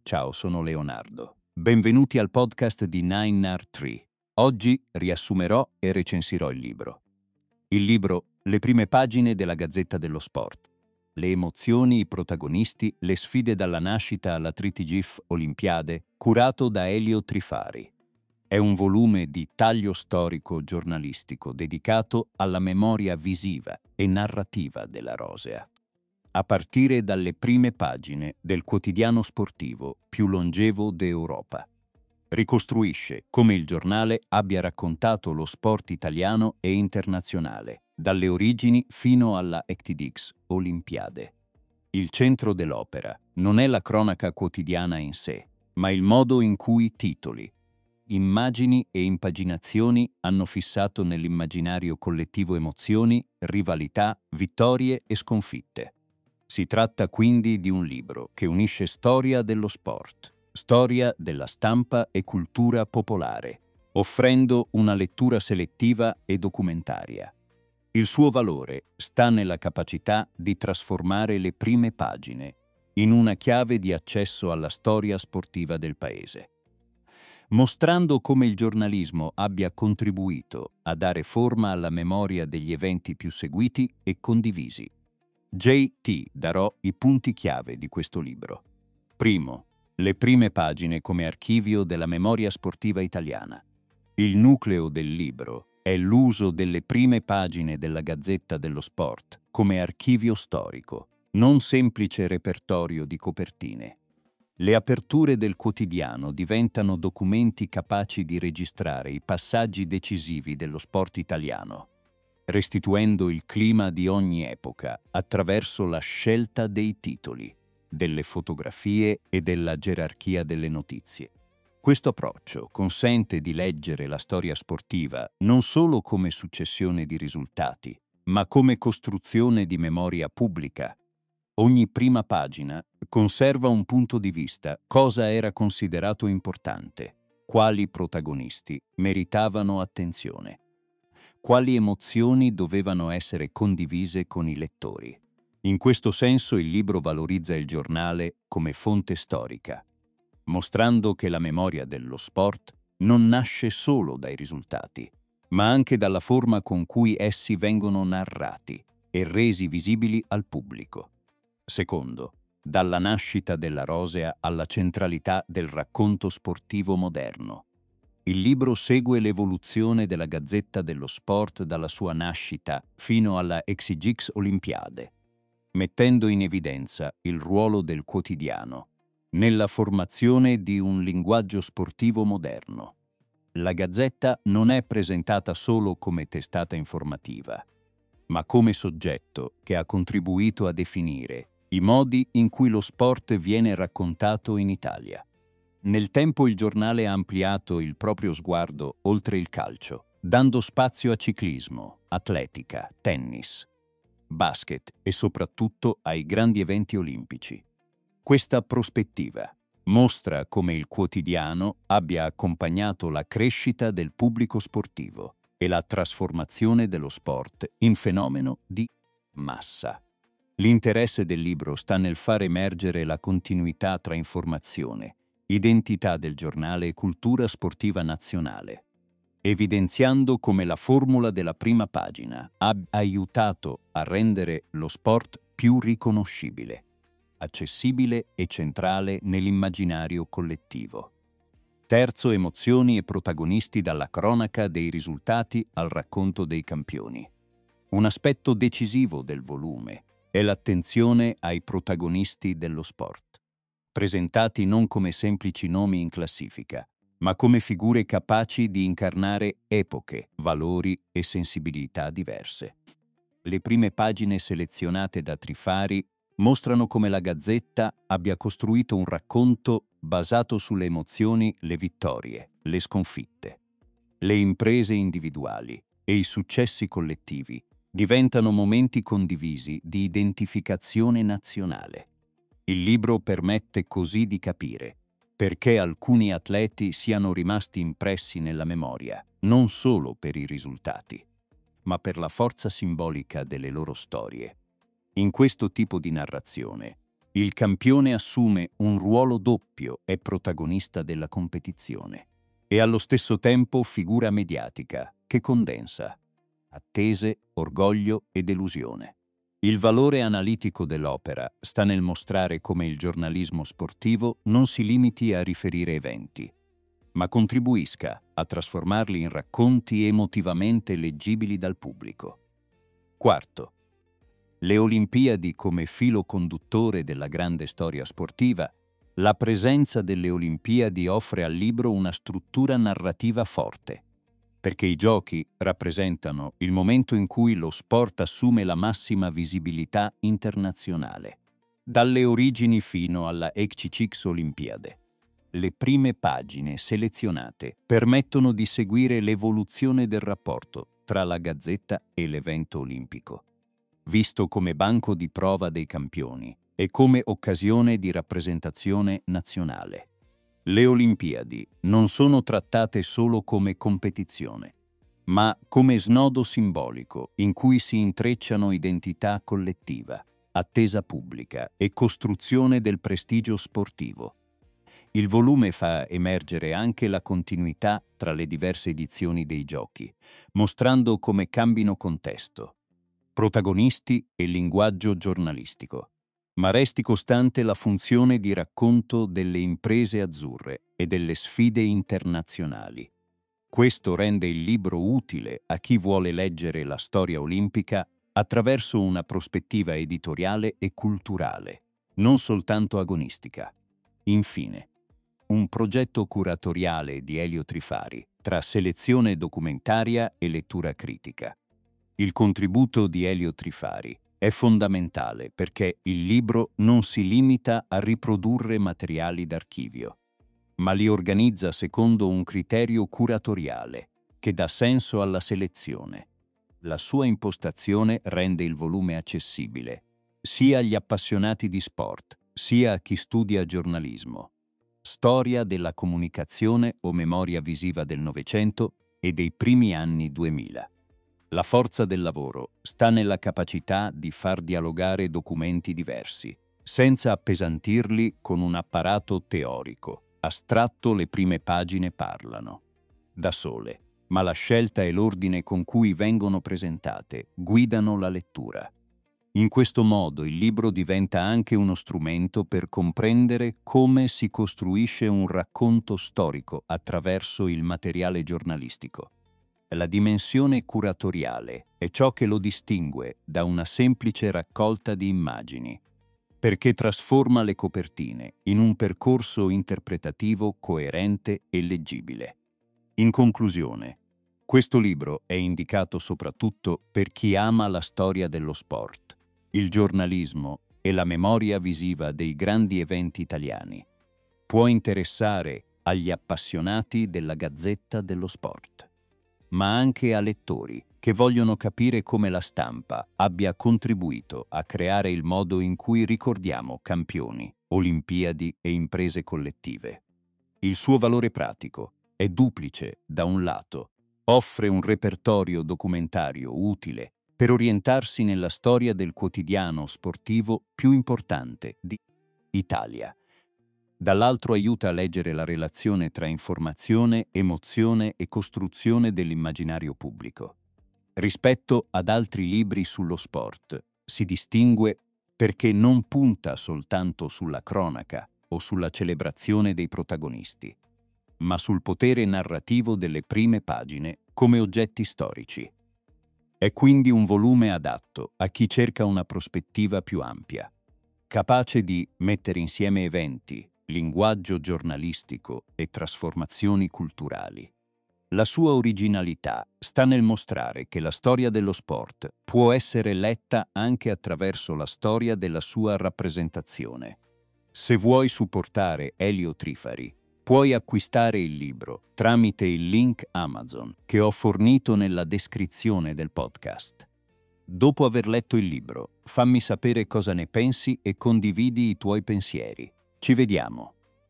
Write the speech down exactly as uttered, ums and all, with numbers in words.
Ciao, sono Leonardo. Benvenuti al podcast di Nine R tre. Oggi riassumerò e recensirò il libro. Il libro Le prime pagine della Gazzetta dello Sport. Le emozioni, i protagonisti, le sfide dalla nascita alla tre T G I F Olimpiade, curato da Elio Trifari. È un volume di taglio storico giornalistico dedicato alla memoria visiva e narrativa della Rosea, a partire dalle prime pagine del quotidiano sportivo più longevo d'Europa. Ricostruisce come il giornale abbia raccontato lo sport italiano e internazionale, dalle origini fino alla E C T D X Olimpiade. Il centro dell'opera non è la cronaca quotidiana in sé, ma il modo in cui titoli, immagini e impaginazioni hanno fissato nell'immaginario collettivo emozioni, rivalità, vittorie e sconfitte. Si tratta quindi di un libro che unisce storia dello sport, storia della stampa e cultura popolare, offrendo una lettura selettiva e documentaria. Il suo valore sta nella capacità di trasformare le prime pagine in una chiave di accesso alla storia sportiva del paese, mostrando come il giornalismo abbia contribuito a dare forma alla memoria degli eventi più seguiti e condivisi. J T darò i punti chiave di questo libro. Primo, le prime pagine come archivio della memoria sportiva italiana. Il nucleo del libro è l'uso delle prime pagine della Gazzetta dello Sport come archivio storico, non semplice repertorio di copertine. Le aperture del quotidiano diventano documenti capaci di registrare i passaggi decisivi dello sport italiano, restituendo il clima di ogni epoca attraverso la scelta dei titoli, delle fotografie e della gerarchia delle notizie. Questo approccio consente di leggere la storia sportiva non solo come successione di risultati, ma come costruzione di memoria pubblica. Ogni prima pagina conserva un punto di vista, cosa era considerato importante, quali protagonisti meritavano attenzione, quali emozioni dovevano essere condivise con i lettori. In questo senso il libro valorizza il giornale come fonte storica, mostrando che la memoria dello sport non nasce solo dai risultati, ma anche dalla forma con cui essi vengono narrati e resi visibili al pubblico. Secondo, dalla nascita della Rosea alla centralità del racconto sportivo moderno. Il libro segue l'evoluzione della Gazzetta dello Sport dalla sua nascita fino alla E C T D X Olimpiade, mettendo in evidenza il ruolo del quotidiano nella formazione di un linguaggio sportivo moderno. La Gazzetta non è presentata solo come testata informativa, ma come soggetto che ha contribuito a definire i modi in cui lo sport viene raccontato in Italia. Nel tempo il giornale ha ampliato il proprio sguardo oltre il calcio, dando spazio a ciclismo, atletica, tennis, basket e soprattutto ai grandi eventi olimpici. Questa prospettiva mostra come il quotidiano abbia accompagnato la crescita del pubblico sportivo e la trasformazione dello sport in fenomeno di massa. L'interesse del libro sta nel far emergere la continuità tra informazione, identità del giornale e cultura sportiva nazionale, evidenziando come la formula della prima pagina ha aiutato a rendere lo sport più riconoscibile, accessibile e centrale nell'immaginario collettivo. Terzo, emozioni e protagonisti dalla cronaca dei risultati al racconto dei campioni. Un aspetto decisivo del volume è l'attenzione ai protagonisti dello sport, presentati non come semplici nomi in classifica, ma come figure capaci di incarnare epoche, valori e sensibilità diverse. Le prime pagine selezionate da Trifari mostrano come la Gazzetta abbia costruito un racconto basato sulle emozioni, le vittorie, le sconfitte. Le imprese individuali e i successi collettivi diventano momenti condivisi di identificazione nazionale. Il libro permette così di capire perché alcuni atleti siano rimasti impressi nella memoria, non solo per i risultati, ma per la forza simbolica delle loro storie. In questo tipo di narrazione, Il campione assume un ruolo doppio, è protagonista della competizione e allo stesso tempo figura mediatica che condensa attese, orgoglio e delusione. Il valore analitico dell'opera sta nel mostrare come il giornalismo sportivo non si limiti a riferire eventi, ma contribuisca a trasformarli in racconti emotivamente leggibili dal pubblico. Quarto, le Olimpiadi come filo conduttore della grande storia sportiva. La presenza delle Olimpiadi offre al libro una struttura narrativa forte, perché i giochi rappresentano il momento in cui lo sport assume la massima visibilità internazionale. Dalle origini fino alla X Olimpiade. Le prime pagine selezionate permettono di seguire l'evoluzione del rapporto tra la Gazzetta e l'evento olimpico, visto come banco di prova dei campioni e come occasione di rappresentazione nazionale. Le Olimpiadi non sono trattate solo come competizione, ma come snodo simbolico in cui si intrecciano identità collettiva, attesa pubblica e costruzione del prestigio sportivo. Il volume fa emergere anche la continuità tra le diverse edizioni dei giochi, mostrando come cambino contesto, protagonisti e linguaggio giornalistico, ma resti costante la funzione di racconto delle imprese azzurre e delle sfide internazionali. Questo rende il libro utile a chi vuole leggere la storia olimpica attraverso una prospettiva editoriale e culturale, non soltanto agonistica. Infine, un progetto curatoriale di Elio Trifari tra selezione documentaria e lettura critica. Il contributo di Elio Trifari è fondamentale perché il libro non si limita a riprodurre materiali d'archivio, ma li organizza secondo un criterio curatoriale che dà senso alla selezione. La sua impostazione rende il volume accessibile sia agli appassionati di sport, sia a chi studia giornalismo, storia della comunicazione o memoria visiva del Novecento e dei primi anni duemila. La forza del lavoro sta nella capacità di far dialogare documenti diversi, senza appesantirli con un apparato teorico. Astratto, le prime pagine parlano da sole, ma la scelta e l'ordine con cui vengono presentate guidano la lettura. In questo modo il libro diventa anche uno strumento per comprendere come si costruisce un racconto storico attraverso il materiale giornalistico. La dimensione curatoriale è ciò che lo distingue da una semplice raccolta di immagini, perché trasforma le copertine in un percorso interpretativo coerente e leggibile. In conclusione, questo libro è indicato soprattutto per chi ama la storia dello sport, il giornalismo e la memoria visiva dei grandi eventi italiani. Può interessare agli appassionati della Gazzetta dello Sport, ma anche a lettori che vogliono capire come la stampa abbia contribuito a creare il modo in cui ricordiamo campioni, Olimpiadi e imprese collettive. Il suo valore pratico è duplice. Da un lato, offre un repertorio documentario utile per orientarsi nella storia del quotidiano sportivo più importante di Italia. Dall'altro aiuta a leggere la relazione tra informazione, emozione e costruzione dell'immaginario pubblico. Rispetto ad altri libri sullo sport, si distingue perché non punta soltanto sulla cronaca o sulla celebrazione dei protagonisti, ma sul potere narrativo delle prime pagine come oggetti storici. È quindi un volume adatto a chi cerca una prospettiva più ampia, capace di mettere insieme eventi, linguaggio giornalistico e trasformazioni culturali. La sua originalità sta nel mostrare che la storia dello sport può essere letta anche attraverso la storia della sua rappresentazione. Se vuoi supportare Elio Trifari, puoi acquistare il libro tramite il link Amazon che ho fornito nella descrizione del podcast. Dopo aver letto il libro, fammi sapere cosa ne pensi e condividi i tuoi pensieri. Ci vediamo!